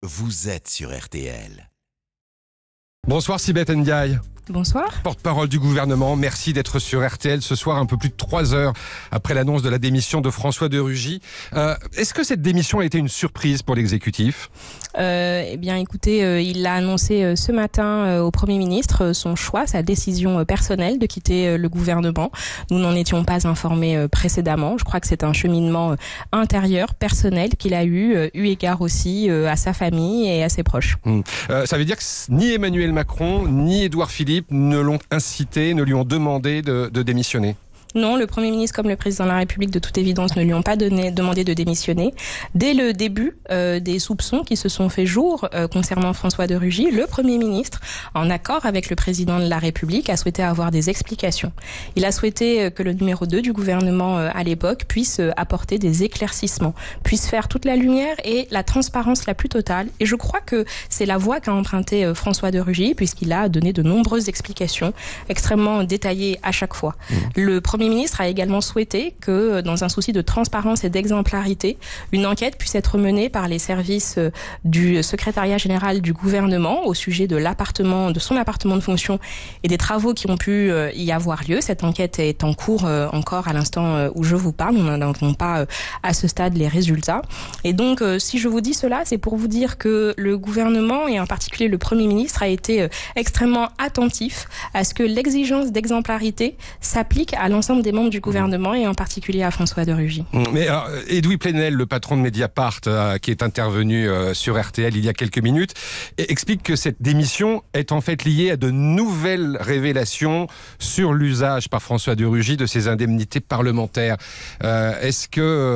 vous êtes sur RTL. Bonsoir Sibeth Ndiaye. Bonsoir. Porte-parole du gouvernement, merci d'être sur RTL ce soir, un peu plus de 3 heures après l'annonce de la démission de François de Rugy. Est-ce que cette démission a été une surprise pour l'exécutif ? Eh bien, écoutez, il l'a annoncé ce matin au Premier ministre, son choix, sa décision personnelle de quitter le gouvernement. Nous n'en étions pas informés précédemment. Je crois que c'est un cheminement intérieur, personnel qu'il a eu égard aussi à sa famille et à ses proches. Ça veut dire que ni Emmanuel Macron, ni Édouard Philippe ne l'ont incité, ne lui ont demandé de démissionner ? Non, le Premier ministre comme le Président de la République, de toute évidence, ne lui ont pas demandé de démissionner. Dès le début des soupçons qui se sont fait jour concernant François de Rugy, le Premier ministre, en accord avec le Président de la République, a souhaité avoir des explications. Il a souhaité que le numéro 2 du gouvernement à l'époque puisse apporter des éclaircissements, puisse faire toute la lumière et la transparence la plus totale. Et je crois que c'est la voie qu'a empruntée François de Rugy, puisqu'il a donné de nombreuses explications extrêmement détaillées à chaque fois. Le Premier ministre a également souhaité que, dans un souci de transparence et d'exemplarité, une enquête puisse être menée par les services du secrétariat général du gouvernement au sujet de son appartement de fonction et des travaux qui ont pu y avoir lieu. Cette enquête est en cours encore à l'instant où je vous parle. Nous n'en avons pas à ce stade les résultats. Et donc, si je vous dis cela, c'est pour vous dire que le gouvernement, et en particulier le Premier ministre, a été extrêmement attentif à ce que l'exigence d'exemplarité s'applique à l'ensemble des membres du gouvernement et en particulier à François de Rugy. Mais alors, Edoui Plenel, le patron de Mediapart, qui est intervenu sur RTL il y a quelques minutes, explique que cette démission est en fait liée à de nouvelles révélations sur l'usage par François de Rugy de ses indemnités parlementaires. Est-ce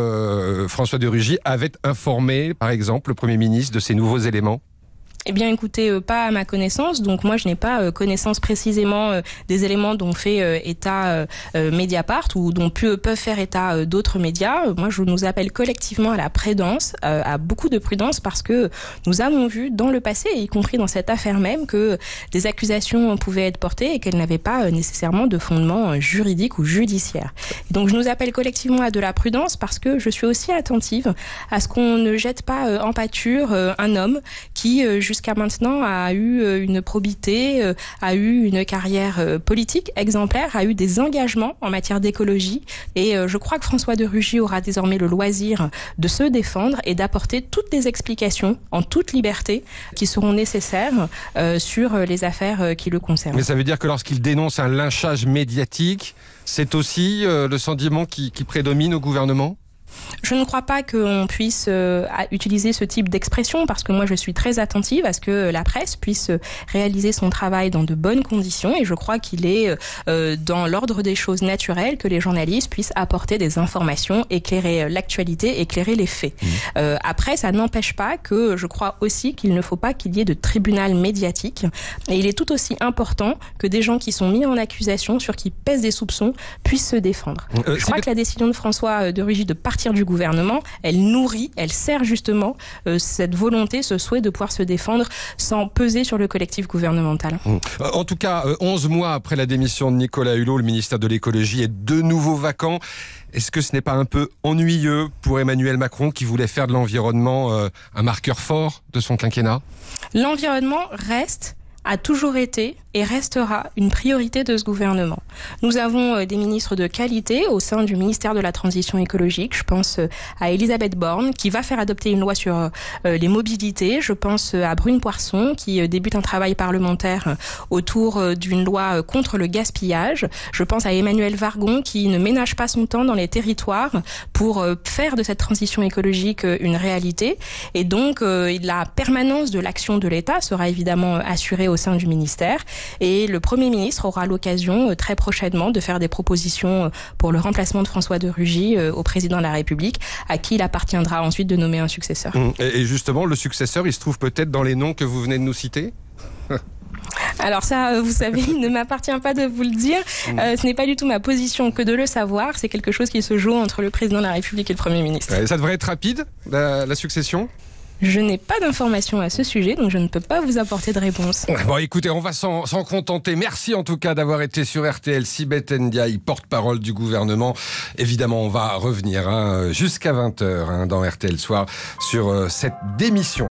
que François de Rugy avait informé, par exemple, le Premier ministre de ces nouveaux éléments ? Eh bien, écoutez, pas à ma connaissance. Donc, moi, je n'ai pas connaissance précisément des éléments dont fait état Mediapart ou dont peuvent faire état d'autres médias. Moi, je nous appelle collectivement à la prudence, à beaucoup de prudence, parce que nous avons vu dans le passé, y compris dans cette affaire même, que des accusations pouvaient être portées et qu'elles n'avaient pas nécessairement de fondement juridique ou judiciaire. Et donc, je nous appelle collectivement à de la prudence parce que je suis aussi attentive à ce qu'on ne jette pas en pâture un homme qui, jusqu'à maintenant, a eu une probité, a eu une carrière politique exemplaire, a eu des engagements en matière d'écologie. Et je crois que François de Rugy aura désormais le loisir de se défendre et d'apporter toutes les explications en toute liberté qui seront nécessaires sur les affaires qui le concernent. Mais ça veut dire que lorsqu'il dénonce un lynchage médiatique, c'est aussi le sentiment qui prédomine au gouvernement ? Je ne crois pas qu'on puisse utiliser ce type d'expression parce que moi je suis très attentive à ce que la presse puisse réaliser son travail dans de bonnes conditions et je crois qu'il est dans l'ordre des choses naturelles que les journalistes puissent apporter des informations, éclairer l'actualité, éclairer les faits. Après, ça n'empêche pas que je crois aussi qu'il ne faut pas qu'il y ait de tribunal médiatique et il est tout aussi important que des gens qui sont mis en accusation, sur qui pèsent des soupçons, puissent se défendre. Je crois que la décision de François de Rugy de partir du gouvernement, elle nourrit, elle sert justement cette volonté, ce souhait de pouvoir se défendre sans peser sur le collectif gouvernemental. En tout cas, 11 mois après la démission de Nicolas Hulot, le ministère de l'écologie est de nouveau vacant. Est-ce que ce n'est pas un peu ennuyeux pour Emmanuel Macron qui voulait faire de l'environnement un marqueur fort de son quinquennat ? L'environnement a toujours été et restera une priorité de ce gouvernement. Nous avons des ministres de qualité au sein du ministère de la Transition écologique. Je pense à Elisabeth Borne qui va faire adopter une loi sur les mobilités. Je pense à Brune Poirson qui débute un travail parlementaire autour d'une loi contre le gaspillage. Je pense à Emmanuel Wargon qui ne ménage pas son temps dans les territoires pour faire de cette transition écologique une réalité. Et donc la permanence de l'action de l'État sera évidemment assurée au sein du ministère. Et le Premier ministre aura l'occasion très prochainement de faire des propositions pour le remplacement de François de Rugy au Président de la République, à qui il appartiendra ensuite de nommer un successeur. Et justement, le successeur, il se trouve peut-être dans les noms que vous venez de nous citer ? Alors ça, vous savez, il ne m'appartient pas de vous le dire. Ce n'est pas du tout ma position que de le savoir. C'est quelque chose qui se joue entre le Président de la République et le Premier ministre. Ça devrait être rapide, la succession ? Je n'ai pas d'informations à ce sujet, donc je ne peux pas vous apporter de réponse. Bon, écoutez, on va s'en contenter. Merci en tout cas d'avoir été sur RTL. Sibeth Ndiaye, porte-parole du gouvernement. Évidemment, on va revenir jusqu'à 20h dans RTL Soir sur cette démission.